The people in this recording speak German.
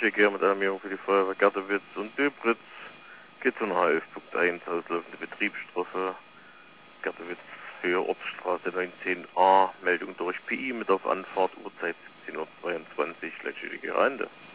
Verkehr mit Alarmierung für die Feuerwehr Gartewitz und Döbritz geht zum H11.1, auslaufende Betriebsstrafe Gartewitz, Höhe Ortsstraße 19a, Meldung durch PI mit auf Anfahrt, Uhrzeit 17:22 Uhr, letztendliche Ende.